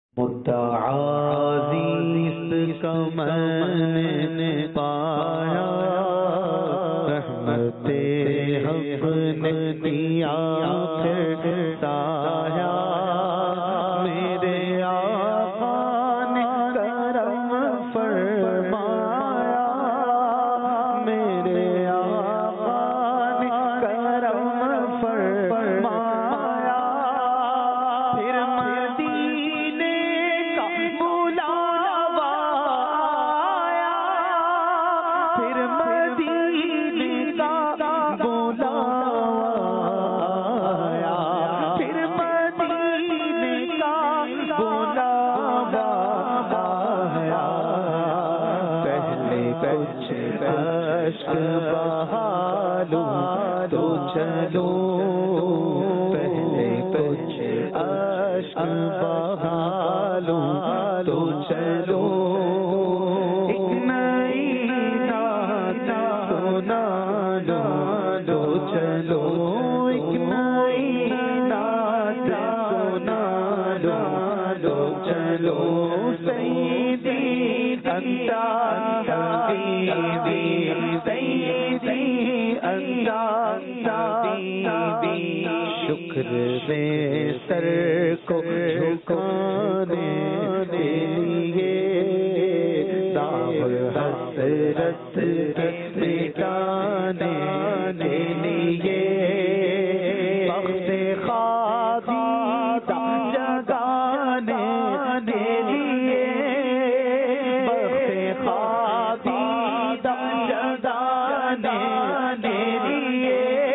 متعاذیس کا میں نے پایا، رحمت حق نے دیا پھر سایہ، میرے آقا نے کرم فرمایا، میرے آقا نے کرم فرمایا، پھر مدینے کا بلاوا آیا، پھر مدینے کا بلاوا آیا، پھر مدینے کا بلاوا آیا، پہلے کچھ اشک بہالوں تو چلو، پہلے کچھ اشک بہالوں تو چلو، ایک نئی نعت سنا لو تو چلو، ایک نئی نعت سنا لو تو چلو، سیدی انت حبیبی، سیدی انت حبیبی، شکر بے سر کو جھکانے کے لیے، داغ حسرت کے مٹانے کے لیے، بخت خوابیدہ جگانے کے لیے، بخت خوابیدہ جگانے کے لیے،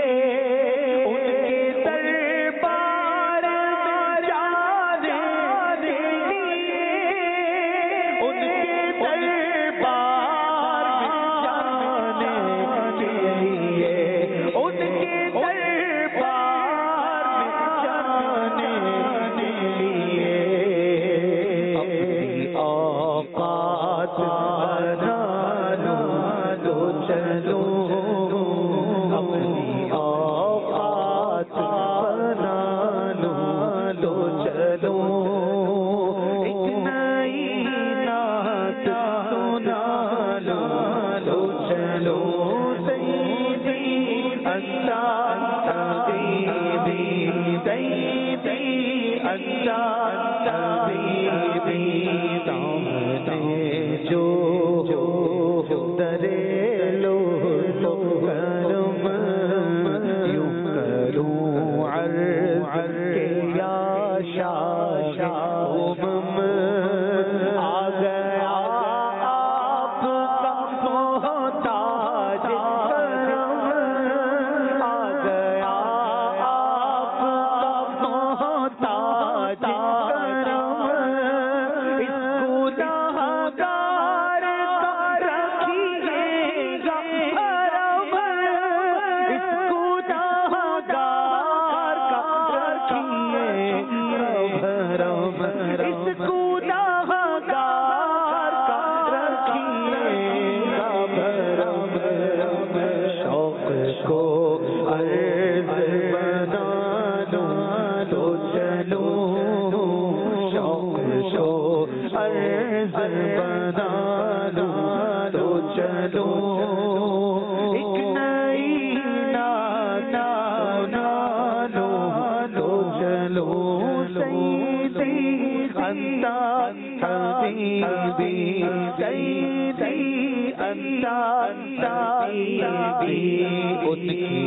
ان کی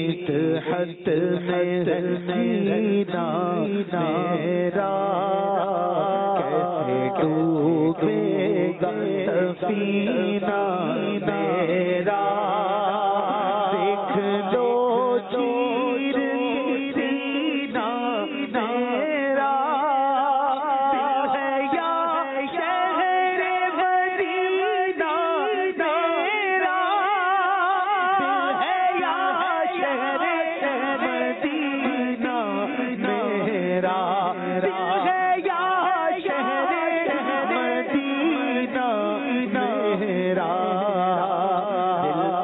فتحت میں سینہ میرا، کیسے ڈوبے گا سفینہ میرا، دیکھ لو چیر سینہ میرا، دل ہے یا شہر مدینہ میرا، دل ہے یا شہر مدینہ میرا، دل ہے یا شہر مدینہ میرا، دل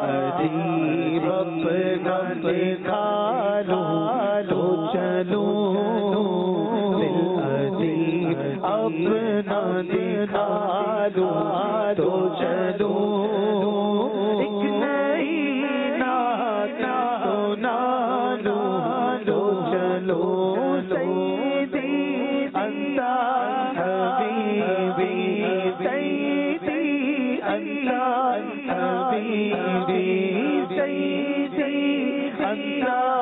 اپنا دکھا دوں تو چلوں، ایک نئی نعت سنا دوں تو چلوں، سیدی انت حبیبی، سیدی انت حبیبی، سیدی انت